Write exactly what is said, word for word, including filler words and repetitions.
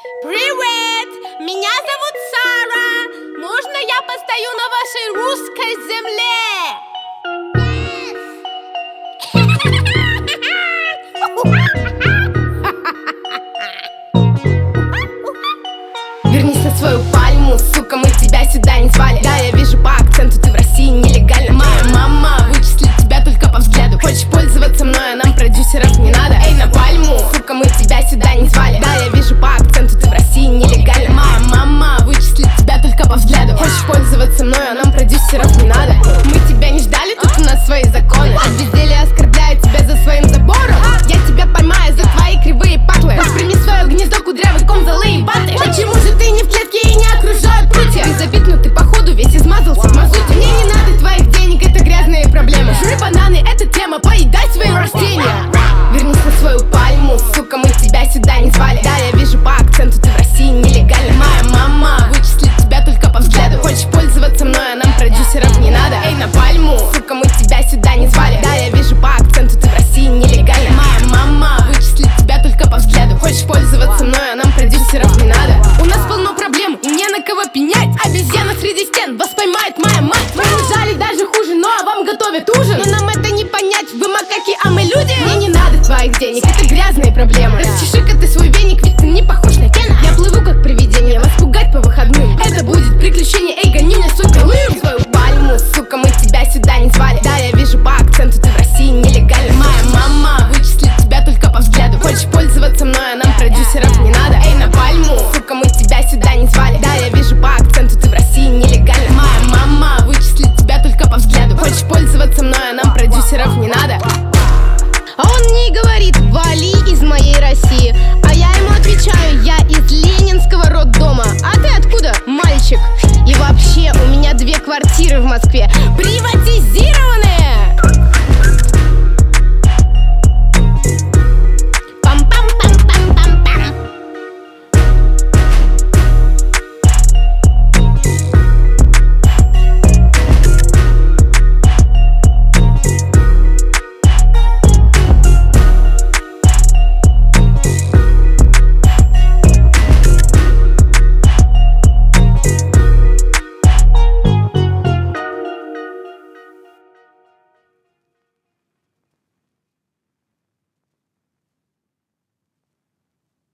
Привет! Меня зовут Сара. Можно я постою на вашей русской земле? Вернись на свою пальму, сука, мы тебя сюда не звали. Да, я вижу по акценту, ты в России нелегально. Моя мама вычислит тебя только по взгляду. Хочешь пользоваться мной, а нам продюсеров не надо. Эй, на пальму, сука, мы тебя сюда не звали. Да, я вижу по акценту, ты в России нелегально. Моя мама вычислит тебя только по взгляду. Хочешь пользоваться мной, а нам продюсеров не надо. Мы тебя не ждали, тут у нас свои законы. От безделия оскорбляют тебя за своим забором. Я тебя поймаю за твои кривые патлы. Восприми свое гнездо, кудрявый ком, золы и баты. Почему же ты не в клетке и не окружают прутья? Ты забитнут, ты походу весь измазался в мазуте. Мне не надо твоих денег, это грязные проблемы. Жри бананы, это тема, поедай свои растения. Вернись на свою пальму, сука, мы тебя сюда не звали. Да, я вижу по акценту, ты в России нелегально. Моя мама вычислит тебя только по взгляду. Хочешь пользоваться мной, а нам продюсеров не надо. Эй, на пальму, сука, мы тебя сюда не звали. Да, я вижу по акценту, ты в России нелегально. Моя мама вычислит тебя только по взгляду. Хочешь пользоваться мной, а нам продюсеров не надо. У нас полно проблем, и не на кого пенять. Обезьяна среди стен, вас поймает моя мать. Вы жали даже хуже, но вам готовят ужин. Но нам это не понять, вы макаки, а мы люди. Мне не надо твоих денег, это грязные проблемы. Расчеши-ка ты свой веник, ведь ты не похож на Кена. Я плыву как привидение, вас пугать по выходным. Это будет приключение, эй, гони мне свой колым. Свою пальму, сука, мы тебя сюда не звали. Да, я вижу по акценту, ты в России нелегально. Моя мама вычислит тебя только по взгляду. Хочешь пользоваться мной, а нам продюсеров не надо. Эй, на пальму, сука, мы тебя сюда не звали. Да, я вижу по акценту, ты в России нелегально. Моя мама вычислит тебя только по взгляду. Хочешь пользоваться мной, а нам продюсеров не надо. А он мне и говорит: вали из моей России. А я ему отвечаю: я из ленинского роддома. А ты откуда, мальчик? И вообще, у меня две квартиры в Москве. Привет!